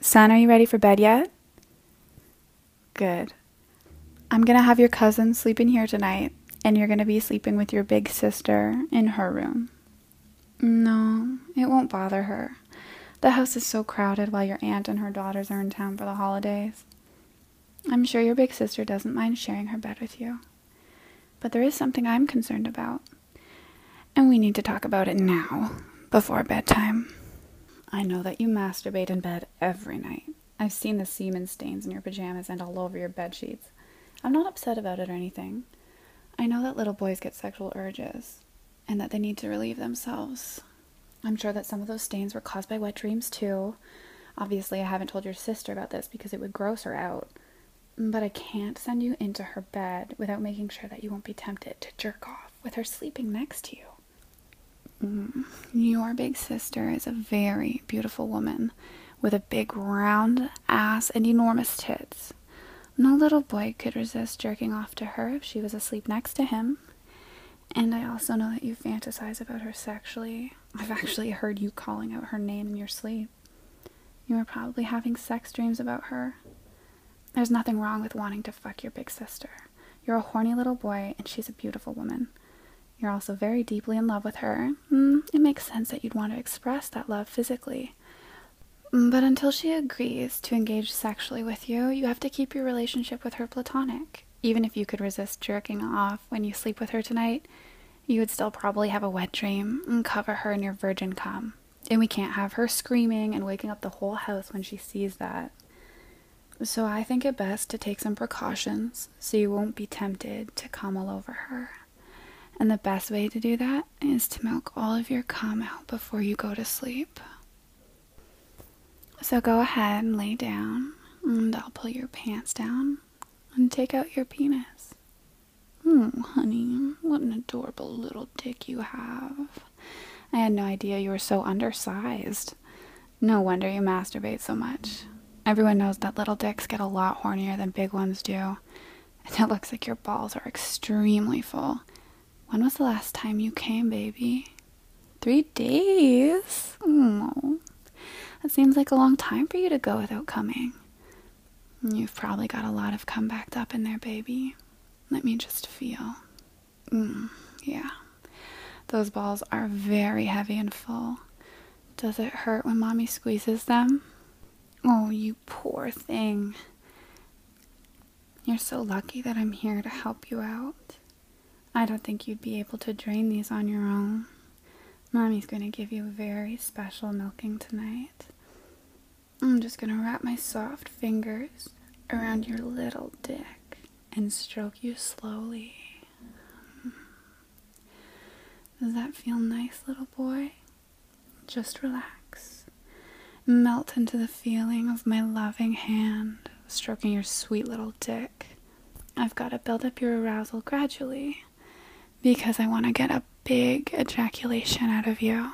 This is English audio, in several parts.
Son, are you ready for bed yet? Good. I'm gonna have your cousin sleep in here tonight, and you're gonna be sleeping with your big sister in her room. No, it won't bother her. The house is so crowded while your aunt and her daughters are in town for the holidays. I'm sure your big sister doesn't mind sharing her bed with you. But there is something I'm concerned about. And we need to talk about it now, before bedtime. I know that you masturbate in bed every night. I've seen the semen stains in your pajamas and all over your bed sheets. I'm not upset about it or anything. I know that little boys get sexual urges, and that they need to relieve themselves. I'm sure that some of those stains were caused by wet dreams too. Obviously, I haven't told your sister about this because it would gross her out. But I can't send you into her bed without making sure that you won't be tempted to jerk off with her sleeping next to you. Your big sister is a very beautiful woman with a big round ass and enormous tits. No little boy could resist jerking off to her if she was asleep next to him. And I also know that you fantasize about her sexually. I've actually heard you calling out her name in your sleep. You are probably having sex dreams about her. There's nothing wrong with wanting to fuck your big sister. You're a horny little boy, and she's a beautiful woman. You're also very deeply in love with her. It makes sense that you'd want to express that love physically. But until she agrees to engage sexually with you, you have to keep your relationship with her platonic. Even if you could resist jerking off when you sleep with her tonight, you would still probably have a wet dream and cover her in your virgin cum. And we can't have her screaming and waking up the whole house when she sees that. So I think it best to take some precautions so you won't be tempted to cum all over her. And the best way to do that is to milk all of your cum out before you go to sleep. So go ahead and lay down, and I'll pull your pants down and take out your penis. Honey, what an adorable little dick you have. I had no idea you were so undersized. No wonder you masturbate so much. Everyone knows that little dicks get a lot hornier than big ones do. And it looks like your balls are extremely full. When was the last time you came, baby? 3 days? Oh, that seems like a long time for you to go without coming. You've probably got a lot of cum backed up in there, baby. Let me just feel. Yeah. Those balls are very heavy and full. Does it hurt when mommy squeezes them? Oh, you poor thing. You're so lucky that I'm here to help you out. I don't think you'd be able to drain these on your own. Mommy's going to give you a very special milking tonight. I'm just going to wrap my soft fingers around your little dick and stroke you slowly. Does that feel nice, little boy? Just relax. Melt into the feeling of my loving hand stroking your sweet little dick. I've got to build up your arousal gradually because I want to get a big ejaculation out of you.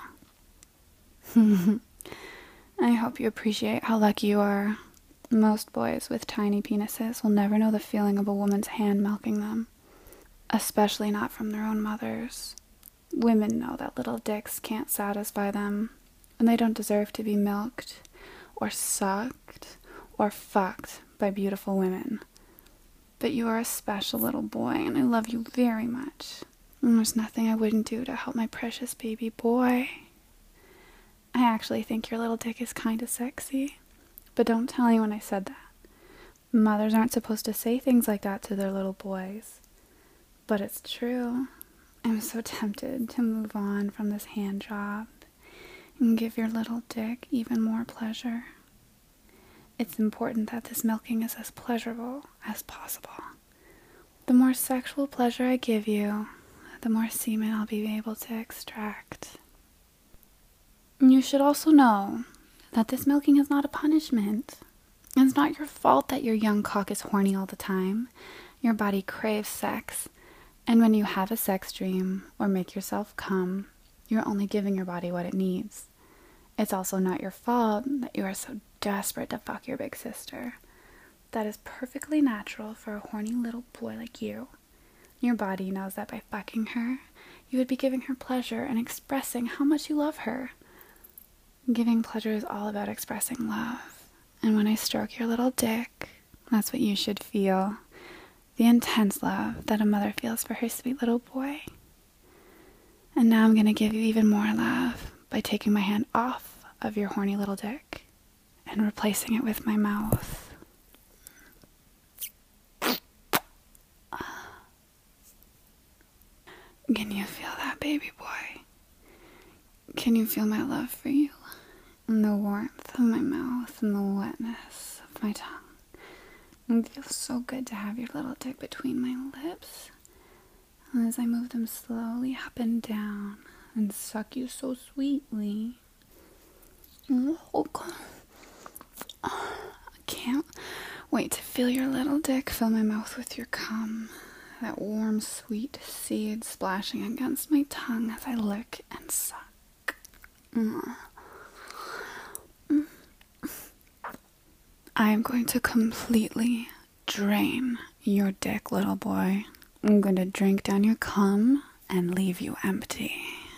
I hope you appreciate how lucky you are. Most boys with tiny penises will never know the feeling of a woman's hand milking them, especially not from their own mothers. Women know that little dicks can't satisfy them, and they don't deserve to be milked, or sucked, or fucked by beautiful women. But you are a special little boy, and I love you very much. And there's nothing I wouldn't do to help my precious baby boy. I actually think your little dick is kinda sexy, but don't tell anyone I said that. Mothers aren't supposed to say things like that to their little boys. But it's true. I'm so tempted to move on from this hand job and give your little dick even more pleasure. It's important that this milking is as pleasurable as possible. The more sexual pleasure I give you, the more semen I'll be able to extract. You should also know that this milking is not a punishment. It's not your fault that your young cock is horny all the time. Your body craves sex, and when you have a sex dream or make yourself come, you're only giving your body what it needs. It's also not your fault that you are so desperate to fuck your big sister. That is perfectly natural for a horny little boy like you. Your body knows that by fucking her, you would be giving her pleasure and expressing how much you love her. Giving pleasure is all about expressing love, And when I stroke your little dick, that's what you should feel. The intense love that a mother feels for her sweet little boy. And now I'm going to give you even more love by taking my hand off of your horny little dick and replacing it with my mouth. Can you feel that, baby boy? Can you feel my love for you? And the warmth of my mouth and the wetness of my tongue. It feels so good to have your little dick between my lips. And as I move them slowly up and down and suck you so sweetly. Oh, God. I can't wait to feel your little dick fill my mouth with your cum. That warm, sweet seed splashing against my tongue as I lick and suck. I am going to completely drain your dick, little boy. I'm going to drink down your cum and leave you empty.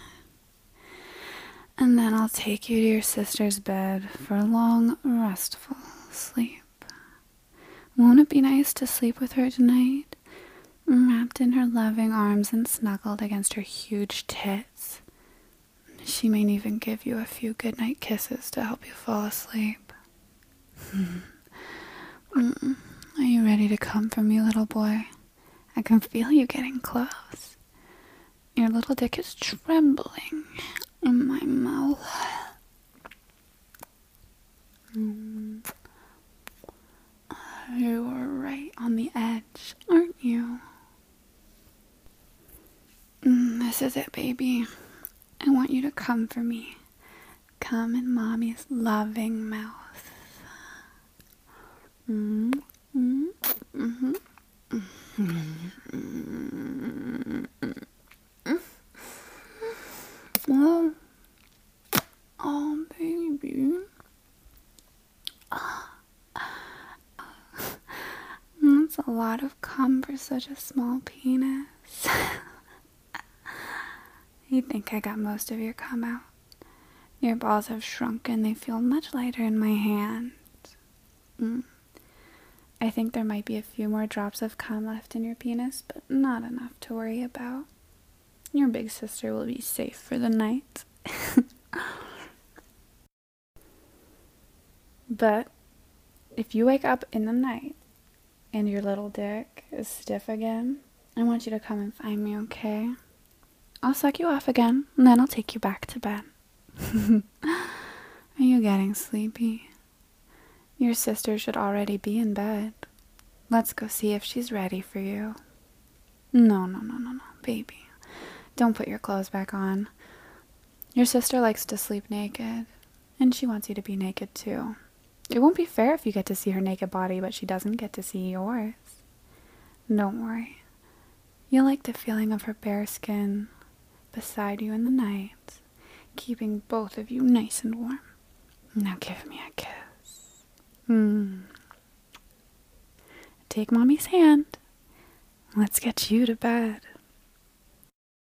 And then I'll take you to your sister's bed for a long, restful sleep. Won't it be nice to sleep with her tonight? Wrapped in her loving arms and snuggled against her huge tits. She may even give you a few goodnight kisses to help you fall asleep. Are you ready to come for me, little boy? I can feel you getting close. Your little dick is trembling in my mouth. You are right on the edge, aren't you? This is it, baby. I want you to come for me. Come in mommy's loving mouth. Oh, baby. That's a lot of cum for such a small penis. You think I got most of your cum out? Your balls have shrunken. They feel much lighter in my hand. I think there might be a few more drops of cum left in your penis, but not enough to worry about. Your big sister will be safe for the night. But if you wake up in the night and your little dick is stiff again, I want you to come and find me, okay? I'll suck you off again, and then I'll take you back to bed. Are you getting sleepy? Your sister should already be in bed. Let's go see if she's ready for you. No, baby. Don't put your clothes back on. Your sister likes to sleep naked, and she wants you to be naked too. It won't be fair if you get to see her naked body, but she doesn't get to see yours. Don't worry. You'll like the feeling of her bare skin beside you in the night, keeping both of you nice and warm. Now give me a kiss. Take mommy's hand. Let's get you to bed.